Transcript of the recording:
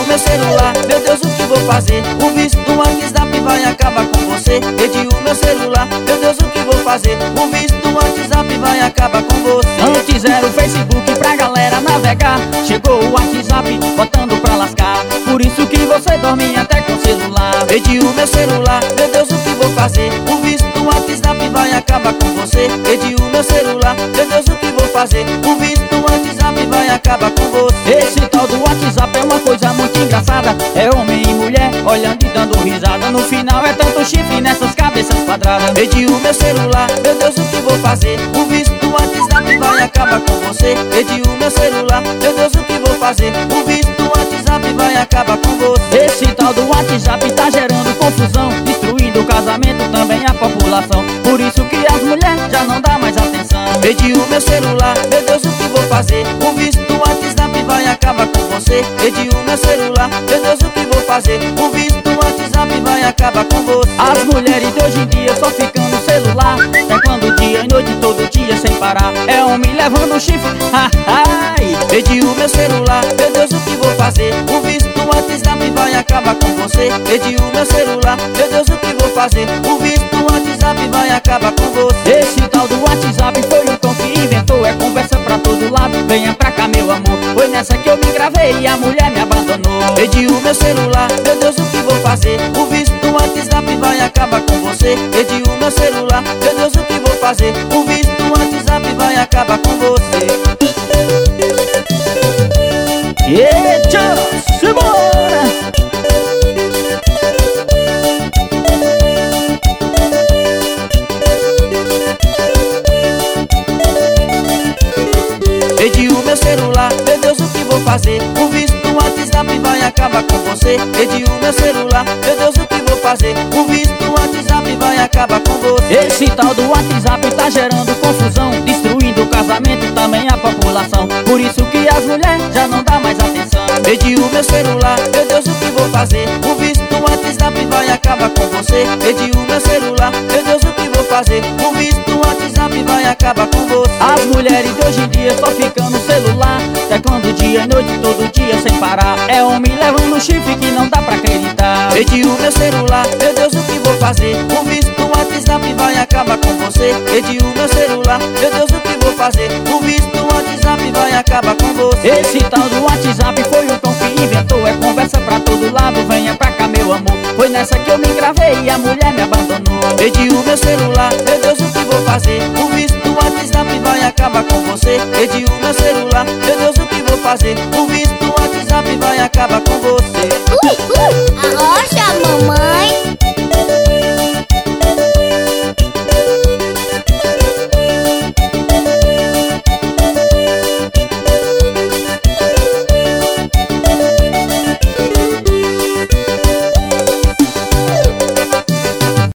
meu celular, meu Deus, o que vou fazer? O vício do WhatsApp vai acabar com você. Perdi o meu celular, meu Deus, o que vou fazer? O vício do WhatsApp vai acabar com você. Antes era o Facebook pra galera navegar, chegou o WhatsApp botando pra lascar. Por isso que você dorme até com o celular. Perdi o meu celular, meu Deus, o que vou fazer? O vício do WhatsApp vai acabar com você. Perdi o meu celular, meu Deus, o que vou fazer? O vício do WhatsApp vai acabar com você. Esse tal do WhatsApp é uma coisa muito engraçada. É homem e mulher olhando e dando risada. No final é tanto chifre nessas cabeças quadradas. Perdi o meu celular, meu Deus, o que vou fazer? O vício do WhatsApp vai acabar com você. Perdi o meu celular, meu Deus, o que vou fazer? O vício do WhatsApp vai acabar com você. Esse tal do WhatsApp tá gerando confusão, destruindo o casamento, também a população. Por isso que as mulheres já não dá mais atenção. Perdi o meu celular, meu Deus, o que vou fazer? O vício do WhatsApp vai acabar com você. Perdi o meu celular, meu Deus, o que vou fazer? O vício do WhatsApp vai acabar com você. As mulheres de hoje em dia só ficam no celular, quando dia e noite, todo dia sem parar. É homem levando chifre, ai. Perdi o meu celular, meu Deus, o que vou fazer? O vício do WhatsApp vai acabar com você. Perdi o meu celular, meu Deus, o que vou fazer? O vício do WhatsApp vai acabar com você. Esse tal do WhatsApp foi o Tom que inventou, é conversa pra todo lado, venha pra cá meu amor. Foi nessa que eu me gravei e a mulher me abandonou. Perdi o meu celular, meu Deus, o que vou fazer? O vício do WhatsApp vai acabar com você. Perdi o meu celular, meu Deus, o que vou fazer? O vício do WhatsApp vai acabar com você. Eita, simbora! Perdi o meu celular, meu Deus, o que vou fazer? O vício do WhatsApp vai acabar com você. Perdi o meu celular, meu Deus, o que vou fazer? O vício do WhatsApp vai acabar com você. Esse tal do WhatsApp tá gerando confusão, destruindo o casamento, também a população. Por isso que as mulheres já não dá mais atenção. Perdi o meu celular, meu Deus, o que vou fazer? O vício do WhatsApp vai acabar com você. Perdi o meu celular, meu Deus, o que vou fazer? O vício do WhatsApp vai acabar com você. As mulheres de hoje em dia só ficam no celular, quando dia e noite, todo dia sem parar. É homem levando chifre que não dá pra acreditar. Perdi o meu celular, meu Deus, o que vou fazer? O vício do WhatsApp vai acabar com você. Perdi o meu celular, meu Deus, o que vou fazer? O vício do WhatsApp vai acabar com você. Esse tal do WhatsApp foi o Tom que inventou, é conversa pra todo lado, venha pra cá meu amor. Foi nessa que eu me gravei e a mulher me abandonou. Perdi o meu celular, meu Deus, o que vou fazer? O vício do WhatsApp vai acabar com você. Perdi o meu celular, meu Deus, o que vou fazer? O vício do WhatsApp vai acabar com